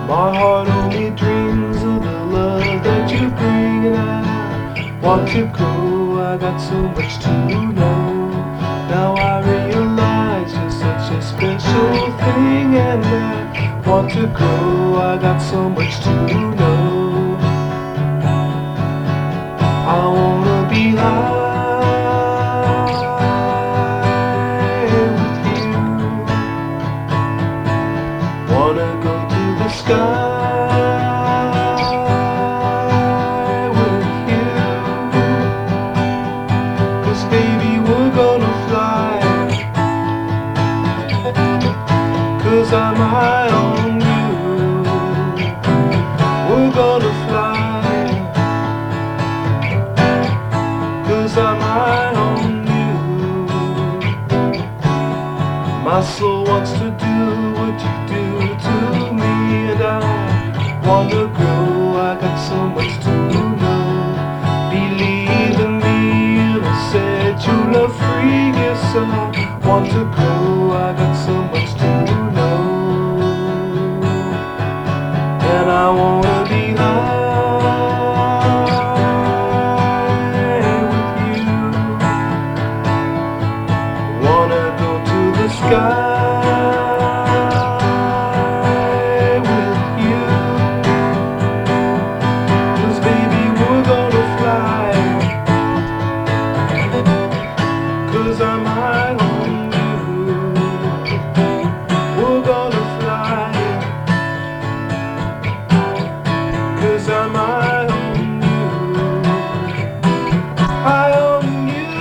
My heart only dreams of the love that you bring, and I want to go. I got so much to know. Now I realize you're such a special thing, and I want to go. I got so much to know. I wanna be high with you. Wanna go to the sky with you. 'Cause baby, we're gonna fly. 'Cause I'm high on you. We're gonna fly. 'Cause I'm high on you. My soul wants to do what you do to me, and I wanna go. I got so much to know. Believe in me, and I said you're love free. Yes, I want to go. I got so much to know, and I wanna be high with you. Wanna go to the sky with you. 'Cause baby, we're gonna fly. 'Cause I'm high on you. We're gonna fly. 'Cause I'm high on you. High on you.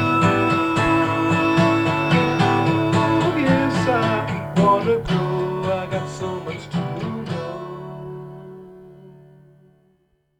Yes, I wanna go. I got so much to